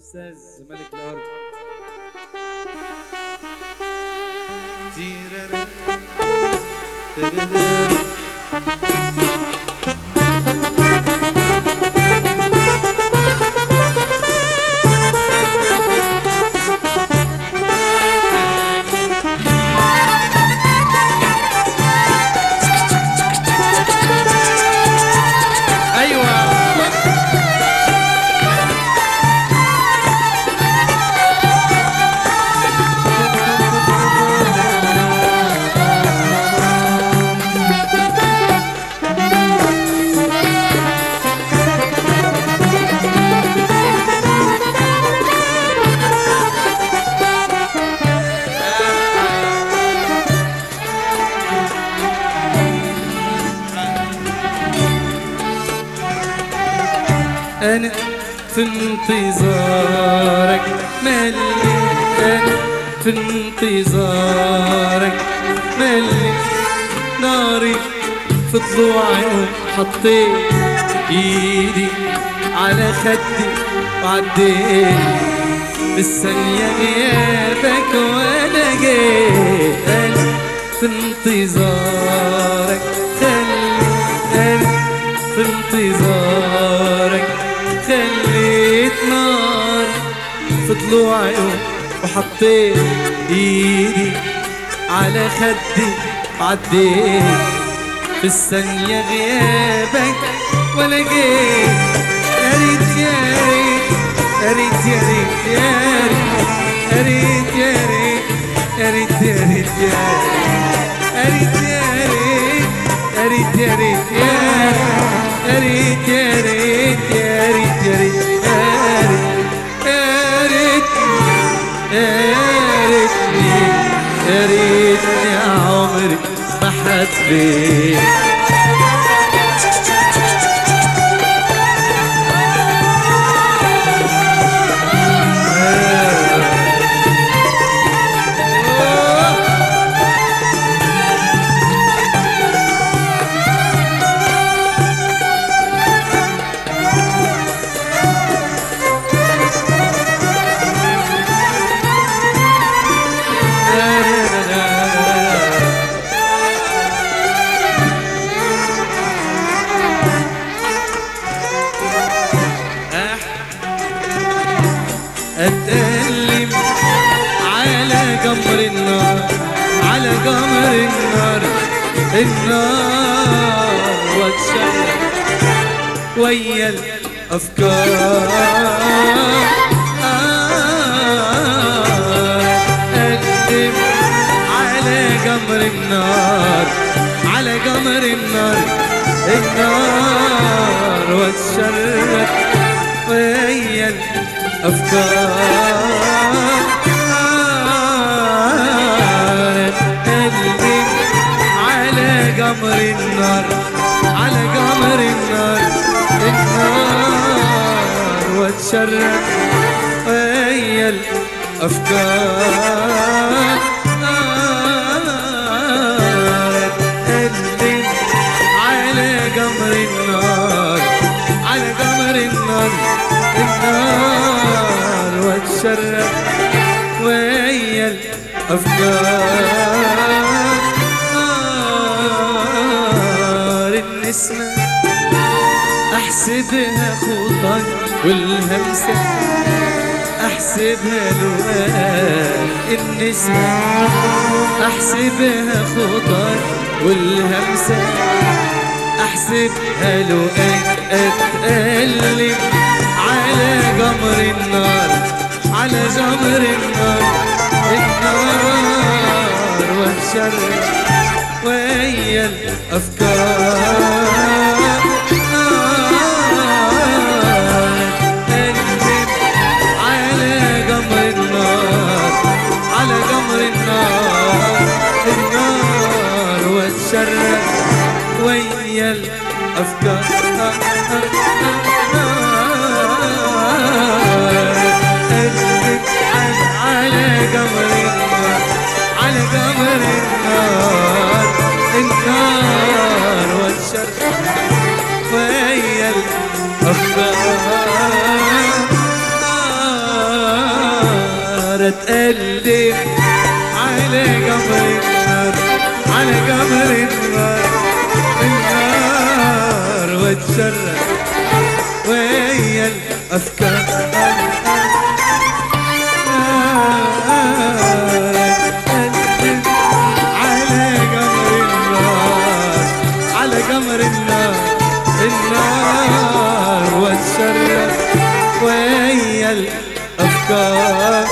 أستاذ ملك الأرض. أنا في انتظارك ملي، أنا في انتظارك ملي ناري في ضلوعي وحطيت ايدي على خدي وعديت بالثانية غيابك وانا جيت. أنا في انتظارك خلي، أنا في انتظارك خليت نار في ضلوعي وحطيت ايدي على خدي وعديت بالثانية غيابك ولا جيت. يا ريت يا ريت يا ريت يا ريت يا ريت يا ريت يا ريت يا ريت يا ريت يا ريت يا ريت يا ريت يا ريت يا ريت يا ريت يا ريت يا ريتني عمري ما حبيت. أتألم على قمر النار، على قمر النار، النار واتشرب ويا الأفكار. أتألم على قمر النار، على قمر النار، النار واتشرب ويا الأفكار. قلبي على قمر النار، على قمر النار، النار واتشرب ويا الأفكار. قلبي على قمر النار، على قمر النار، النار واتشرب ويا الأفكار. النسمة أحسبها خطاك والهمسة أحسبها لقاك. النسمة أحسبها خطاك والهمسة أحسبها لقاك. أتألم على قمر النار، على قمر النار، النار واتشرب ويا الأفكار. قلبي على قمر النار، على قمر النار، النار واتشرب ويا الأفكار. على قمر النار، على قمر النار، النار صارت قلبي على قمر النار، على قمر النار، النار واتشرد ويا الأفكار. على قمر النار، على قمر النار، النار واتشرد ويا الأفكار.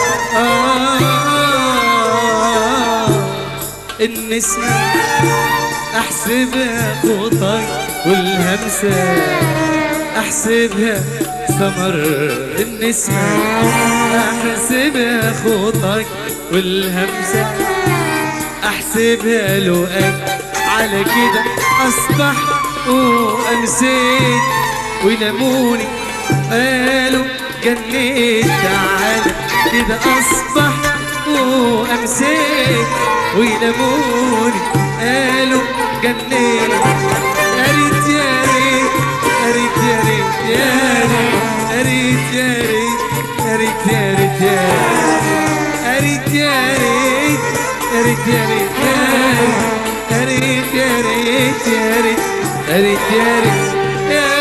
النسمة أحسبها خطاي والهمسة أحسبها ثمر. النسمة أحسبها خطاي والهمسة أحسبها لقاك. على كده أصبح وأمسيت ولموني قالوا جنيت. تعالى كده أصبح وأمسيت ويلموني قالوا جنيت. يا ريت يا ريت يا ريت يا ريت يا ريت يا ريت يا ريت يا ريت يا ريت يا ريت يا ريت يا ريت يا ريت يا ريت يا ريت يا ريت يا ريت يا